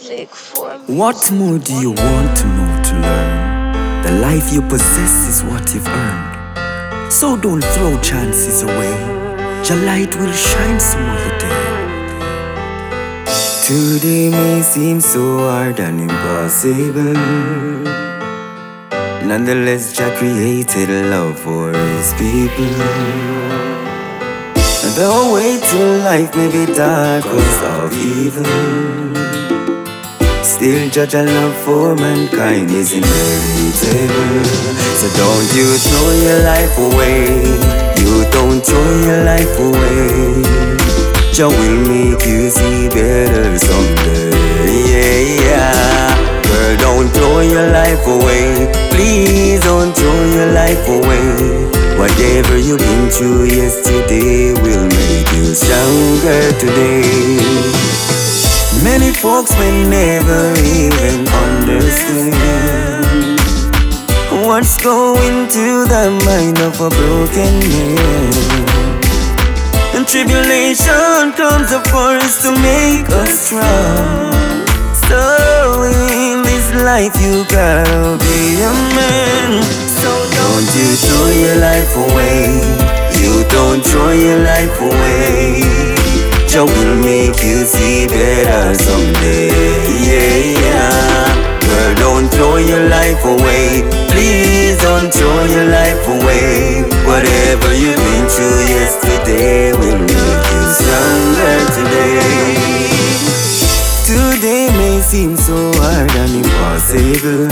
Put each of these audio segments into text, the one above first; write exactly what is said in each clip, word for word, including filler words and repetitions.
What more do you want to know to learn? The life you possess is what you've earned. So don't throw chances away. Your light will shine some other day. Today may seem so hard and impossible. Nonetheless, Jah created love for His people. The way to life may be dark cause of evil. Still Judge a love for mankind is inevitable. So don't you throw your life away. You don't throw your life away. Jah will make you see better someday. Yeah, yeah. Girl, don't throw your life away. Please don't throw your life away. Whatever you've been through yesterday will make you stronger today. Many folks may never even understand what's going through the mind of a broken man. And tribulation comes of course to make us strong. So in this life you gotta be a man. So don't you throw your life away. You don't throw your life away. Jah will make you see better someday. Yeah, yeah. Girl, don't throw your life away. Please don't throw your life away. Whatever you've been through yesterday will make you stronger today. Today may seem so hard and impossible.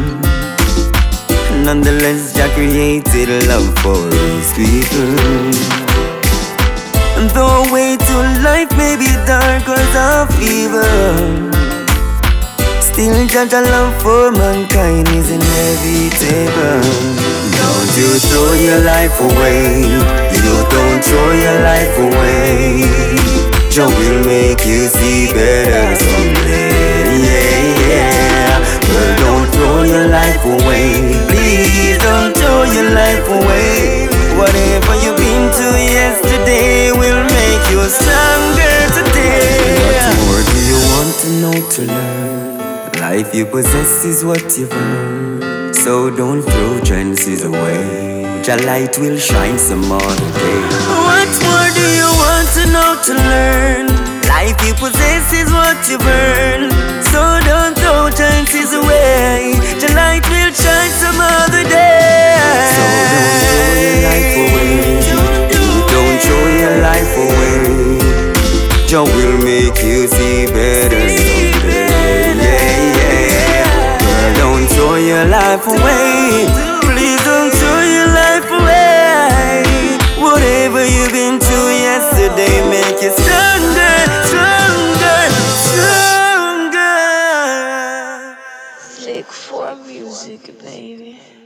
Nonetheless, Jah created love for His people. The way to life may be dark cause of evil. Still Judge a love for mankind is inevitable. Don't you throw your life away. You don't throw your life away. Jah will make you see better someday. Yeah, yeah. Girl, don't throw your life away. Please don't throw your life away. Whatever you've been to yesterday will make you stronger today. What more do you want to know to learn? Life you possess is what you've earned. So don't throw chances away. Your light will shine some other day. What more do you want to know to learn? Life you possess is what you've earned. So don't throw chances away. Your light will shine some other day. So don't throw your life away. Don't throw your life away. Jah will make you see better someday. Yeah, yeah. Girl, don't throw your life away. Please don't throw your life away. Whatever you've been through yesterday make you stronger, stronger, stronger. Lick for music, baby.